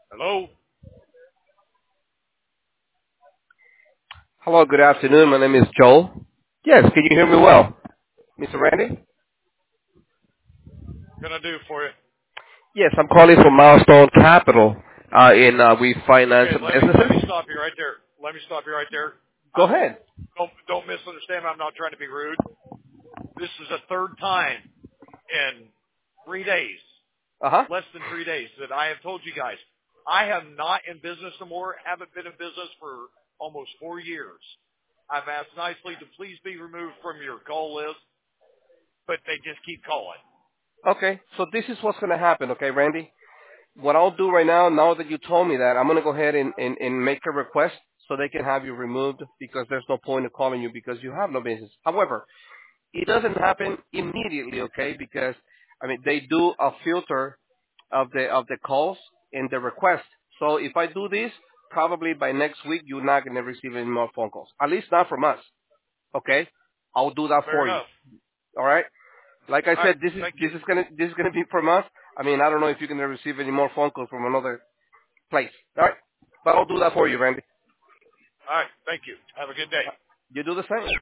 Hello? Hello, good afternoon. My name is Joel. Yes, can you hear me well? Mr. Randy? What can I do for you? Yes, I'm calling from Milestone Capital. We finance Okay, let me businesses. stop you right there. Let me stop you right there. Go I'm ahead. don't misunderstand me. I'm not trying to be rude. This is the third time in 3 days, Uh-huh. less than 3 days, that I have told you guys I am not in business no more. Haven't been in business for almost 4 years. I've asked nicely to please be removed from your call list, but they just keep calling. Okay, so this is what's going to happen, okay, Randy? What I'll do right now that you told me that, I'm going to go ahead and make a request so they can have you removed because there's no point in calling you because you have no business. However, it doesn't happen immediately, okay? Because they do a filter of the calls and the request. So if I do this, probably by next week you're not gonna receive any more phone calls. At least not from us, okay? I'll do that Fair for you. enough. All right? Like I All right, said, this is thank you. this is gonna this is gonna be from us. I don't know if you're gonna receive any more phone calls from another place. All right? But I'll do that for you, Randy. All right, thank you. Have a good day. You do the same.